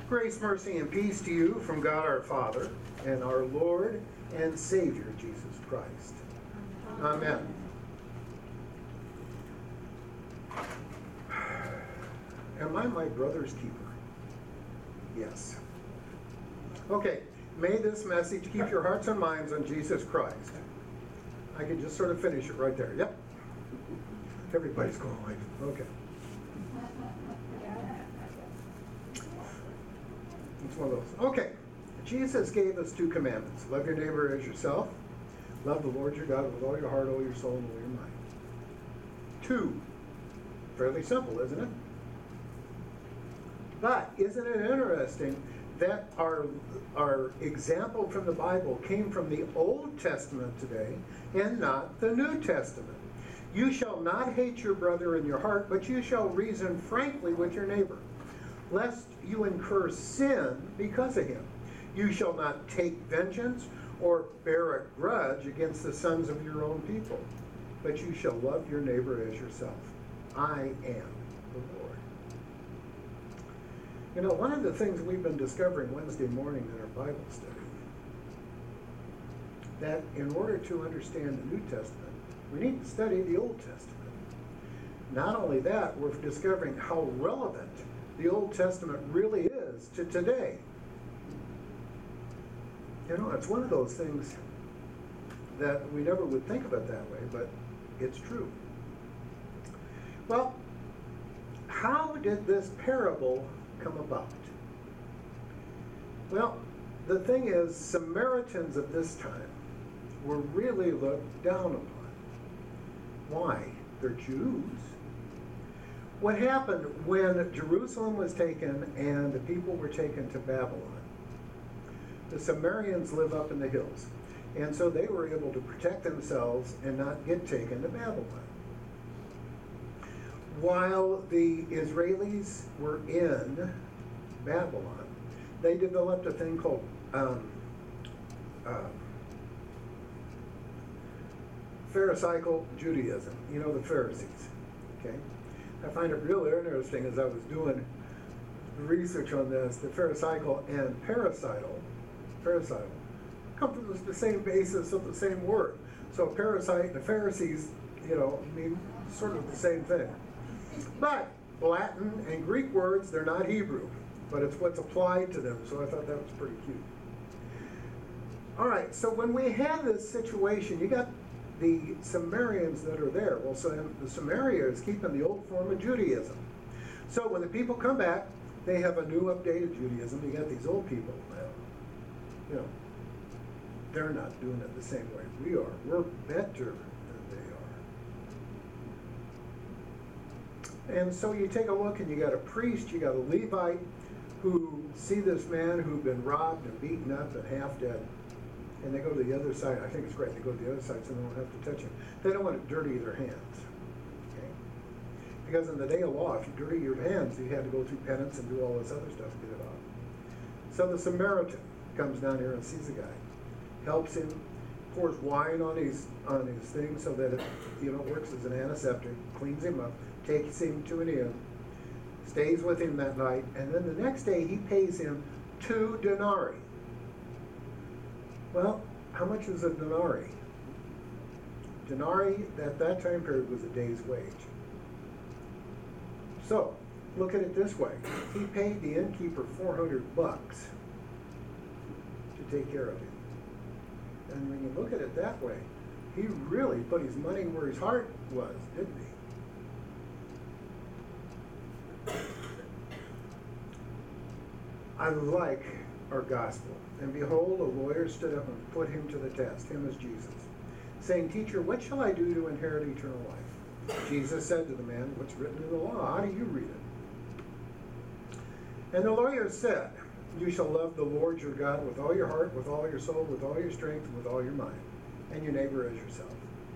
Grace, mercy, and peace to you from God our Father and our Lord and Savior, Jesus Christ. Amen. Am I my brother's keeper? Yes. Okay, may this message keep your hearts and minds on Jesus Christ. I can just sort of finish it right there. Yep. Everybody's going like, okay. It's one of those. Okay. Jesus gave us 2 commandments. Love your neighbor as yourself. Love the Lord your God with all your heart, all your soul, and all your mind. 2. Fairly simple, isn't it? But isn't it interesting that our example from the Bible came from the Old Testament today and not the New Testament? You shall not hate your brother in your heart, but you shall reason frankly with your neighbor, lest you incur sin because of him. You shall not take vengeance or bear a grudge against the sons of your own people, but you shall love your neighbor as yourself. I am the Lord. You know, one of the things we've been discovering Wednesday morning in our Bible study, that in order to understand the New Testament, we need to study the Old Testament. Not only that, we're discovering how relevant the Old Testament really is to today. You know, it's one of those things that we never would think of it that way, but it's true. Well, how did this parable come about? Well, the thing is, Samaritans of this time were really looked down upon. Why? They're Jews. What happened when Jerusalem was taken and the people were taken to Babylon? The Samaritans live up in the hills, and so they were able to protect themselves and not get taken to Babylon. While the Israelis were in Babylon, they developed a thing called Pharisaical Judaism. You know, the Pharisees. Okay, I find it really interesting as I was doing research on this. The Pharisaical and parasital come from the same basis of the same word. So a parasite and a Pharisees, you know, mean sort of the same thing. But Latin and Greek words, they're not Hebrew, but it's what's applied to them. So I thought that was pretty cute. All right, so when we have this situation, you got the Samaritans that are there. Well, so the Samaria is keeping the old form of Judaism. So when the people come back, they have a new updated Judaism. You got these old people now. You know, they're not doing it the same way we are. We're better than they are. And so you take a look and you got a priest, you got a Levite who see this man who'd been robbed and beaten up and half dead. And they go to the other side. I think it's great. They go to the other side so they don't have to touch him. They don't want to dirty their hands. Okay? Because in the day of law, if you dirty your hands, you had to go through penance and do all this other stuff to get it off. So the Samaritan comes down here and sees the guy, helps him, pours wine on his thing so that it, you know, works as an antiseptic, cleans him up, takes him to an inn, stays with him that night, and then the next day he pays him 2 denarii. Well, how much was a denarii? Denarii at that time period was a day's wage. So, look at it this way. He paid the innkeeper $400 to take care of him. And when you look at it that way, he really put his money where his heart was, didn't he? I like our gospel. And behold, a lawyer stood up and put him to the test, him as Jesus, saying, Teacher, what shall I do to inherit eternal life? Jesus said to the man, What's written in the law? How do you read it? And the lawyer said, You shall love the Lord your God with all your heart, with all your soul, with all your strength, and with all your mind, and your neighbor as yourself.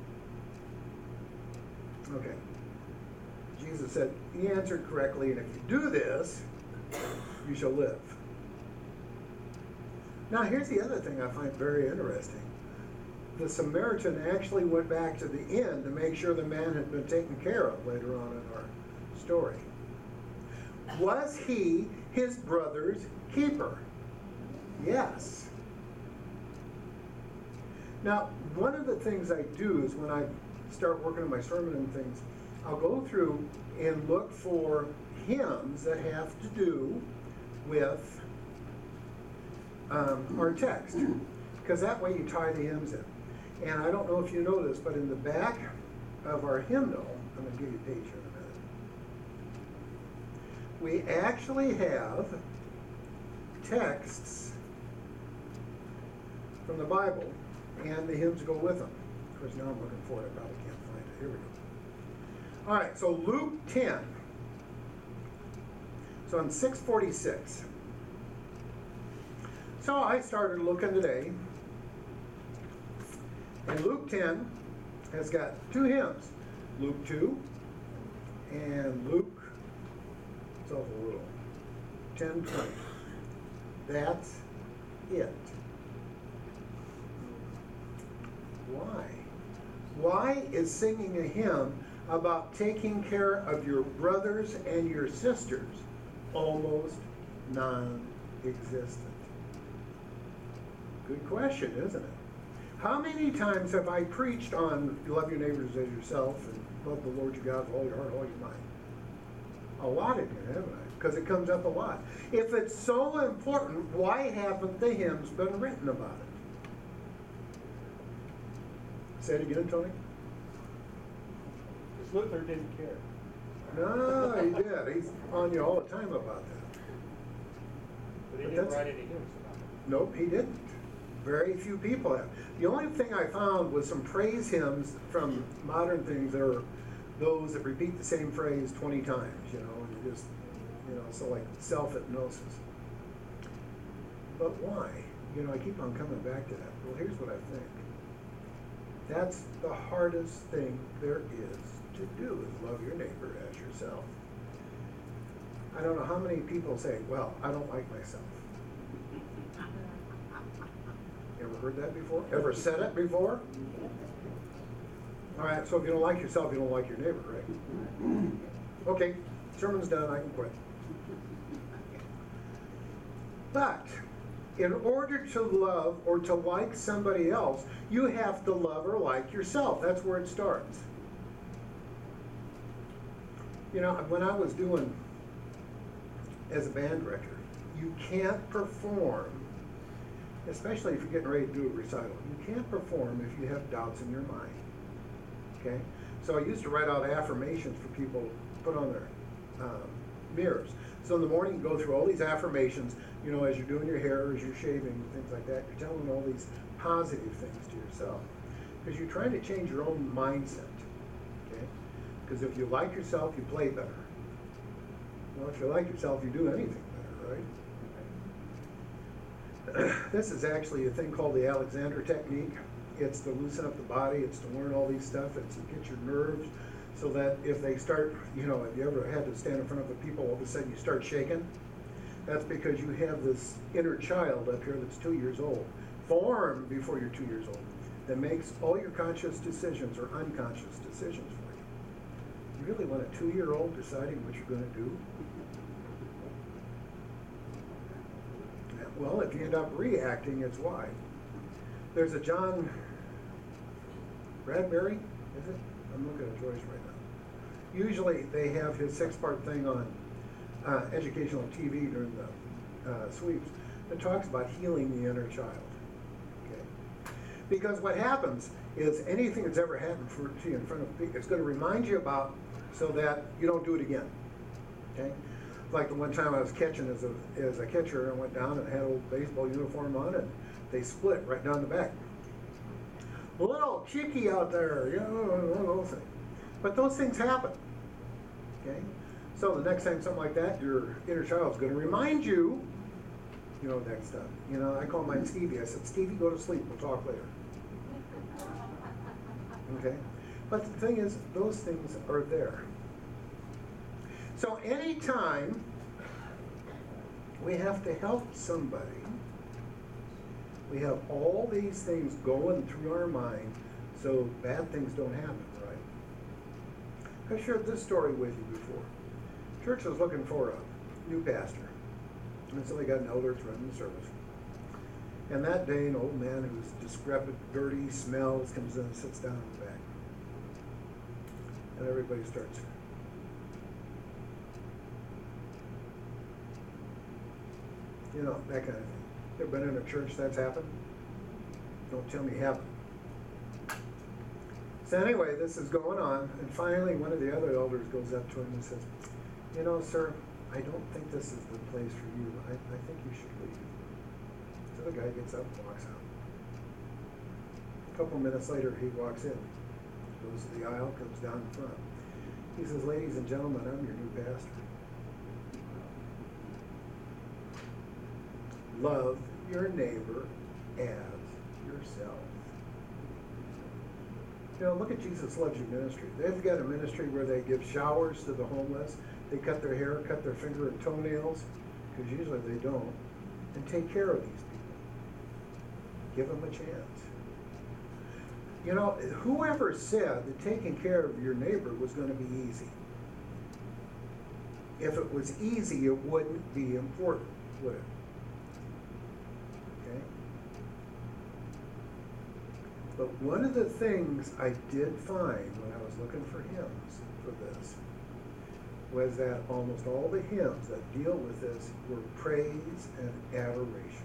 Okay. Jesus said, He answered correctly, and if you do this, you shall live. Now, here's the other thing I find very interesting. The Samaritan actually went back to the inn to make sure the man had been taken care of later on in our story. Was he his brother's keeper? Yes. Now, one of the things I do is when I start working on my sermon and things, I'll go through and look for hymns that have to do with our text, because that way you tie the hymns in. And I don't know if you know this, but in the back of our hymnal, I'm going to give you a page here in a minute, we actually have texts from the Bible, and the hymns go with them. Of course, now I'm looking for it. I probably can't find it. Here we go. All right, so Luke 10. So in 646. So I started looking today, and Luke 10 has got two hymns. Luke 2 and Luke, it's awful little, 10:20. That's it. Why? Why is singing a hymn about taking care of your brothers and your sisters almost non-existent? Good question, isn't it? How many times have I preached on love your neighbors as yourself and love the Lord your God with all your heart, all your mind? A lot in here, haven't I? Because it comes up a lot. If it's so important, why haven't the hymns been written about it? Say it again, Tony. Because Luther didn't care. No, he did. He's on you all the time about that. But he didn't write any hymns about it. Nope, he didn't. Very few people have. The only thing I found was some praise hymns from modern things that are those that repeat the same phrase 20 times, and you just, so like self-hypnosis. But why? I keep on coming back to that. Well, here's what I think. That's the hardest thing there is to do, is love your neighbor as yourself. I don't know how many people say, well, I don't like myself. Ever heard that before? Ever said it before? All right, so if you don't like yourself, you don't like your neighbor, right? Okay, sermon's done, I can quit. But in order to love or to like somebody else, you have to love or like yourself. That's where it starts. When I was doing as a band director, you can't perform, especially if you're getting ready to do a recital, you can't perform if you have doubts in your mind. Okay? So I used to write out affirmations for people to put on their mirrors. So in the morning, you go through all these affirmations, as you're doing your hair, as you're shaving, things like that. You're telling all these positive things to yourself. Because you're trying to change your own mindset. Okay? Because if you like yourself, you play better. Well, if you like yourself, you do anything better, right? This is actually a thing called the Alexander technique. It's to loosen up the body. It's to learn all these stuff. It's to get your nerves so that if they start, if you ever had to stand in front of people, all of a sudden you start shaking. That's because you have this inner child up here that's 2 years old, formed before you're 2 years old, that makes all your conscious decisions or unconscious decisions for you. You really want a 2-year-old deciding what you're going to do? Well, if you end up reacting, it's why. There's a John Bradbury, is it? I'm looking at Joyce right now. Usually they have his 6-part thing on educational TV during the sweeps that talks about healing the inner child. Okay? Because what happens is anything that's ever happened to you in front of people, it's going to remind you about so that you don't do it again. Okay? Like the one time I was catching as a catcher, and went down and had an old baseball uniform on, and they split right down the back. A little cheeky out there, one of those things. But those things happen. Okay? So the next time something like that, your inner child's going to remind you, that stuff. I call mine Stevie. I said, Stevie, go to sleep. We'll talk later. Okay? But the thing is, those things are there. So anytime we have to help somebody, we have all these things going through our mind so bad things don't happen, right? I shared this story with you before. Church was looking for new pastor. And so they got an elder to run the service. And that day, an old man who's decrepit, dirty, smells, comes in and sits down in the back. And everybody starts. You know, that kind of thing. Ever been in a church that's happened? Don't tell me you haven't. So anyway, this is going on, and finally one of the other elders goes up to him and says, you know, sir, I don't think this is the place for you. I think you should leave. So the guy gets up and walks out. A couple minutes later, he walks in, goes to the aisle, comes down in front. He says, ladies and gentlemen, I'm your new pastor. Love your neighbor as yourself. You know, look at Jesus Loves You ministry. They've got a ministry where they give showers to the homeless. They cut their hair, cut their finger and toenails, because usually they don't, and take care of these people. Give them a chance. You know, whoever said that taking care of your neighbor was going to be easy? If it was easy, it wouldn't be important, would it? Okay? But one of the things I did find when I was looking for hymns for this was that almost all the hymns that deal with this were praise and adoration.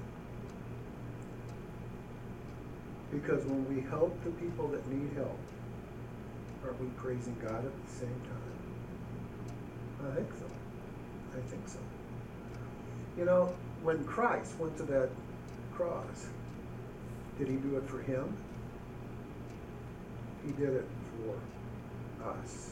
Because when we help the people that need help, aren't we praising God at the same time? I think so. I think so. You know, when Christ went to that cross, did he do it for him? He did it for us.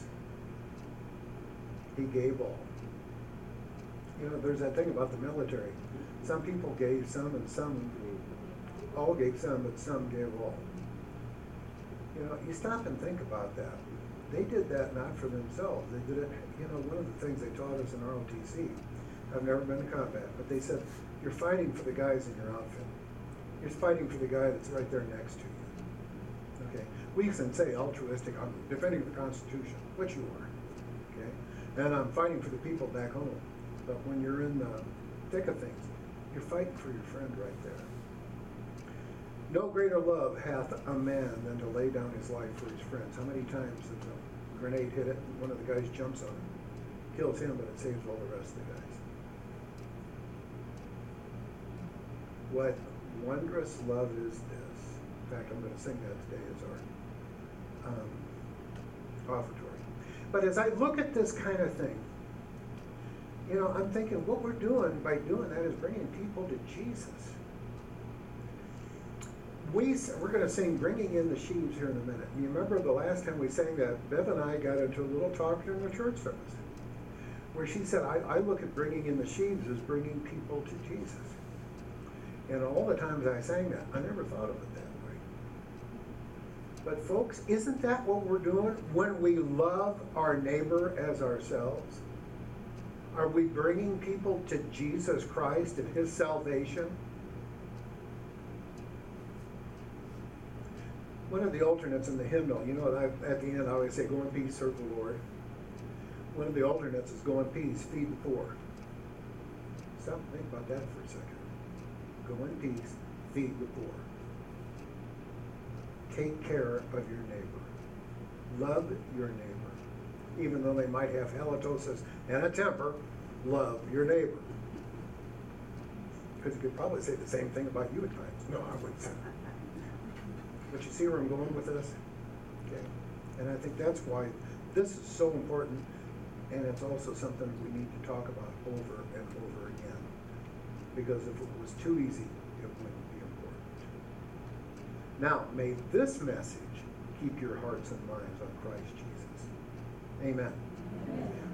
He gave all. You know, there's that thing about the military. Some people gave some and some all gave some, but some gave all. You know, you stop and think about that. They did that not for themselves. They did it, you know, one of the things they taught us in ROTC, I've never been to combat, but they said, you're fighting for the guys in your outfit. You're fighting for the guy that's right there next to you. Okay? We can say altruistic, I'm defending the Constitution, which you are. Okay? And I'm fighting for the people back home. But when you're in the thick of things, you're fighting for your friend right there. No greater love hath a man than to lay down his life for his friends. How many times did the grenade hit it and one of the guys jumps on it? Kills him, but it saves all the rest of the guys. What wondrous love is this? In fact, I'm going to sing that today as our offertory. But as I look at this kind of thing, you know, I'm thinking what we're doing by doing that is bringing people to Jesus. We're going to sing Bringing in the Sheaves here in a minute. You remember the last time we sang that, Bev and I got into a little talk during the church service where she said, I look at bringing in the sheaves as bringing people to Jesus. And all the times I sang that, I never thought of it that way. But folks, isn't that what we're doing when we love our neighbor as ourselves? Are we bringing people to Jesus Christ and his salvation? One of the alternates in the hymnal, you know, at the end I always say, go in peace, serve the Lord. One of the alternates is go in peace, feed the poor. Stop and think about that for a second. Go in peace, feed the poor. Take care of your neighbor. Love your neighbor. Even though they might have halitosis and a temper, love your neighbor. Because you could probably say the same thing about you at times. No, I wouldn't say that. But you see where I'm going with this? Okay. And I think that's why this is so important, and it's also something we need to talk about over and over again. Because if it was too easy, it wouldn't be important. Now, may this message keep your hearts and minds on Christ Jesus. Amen.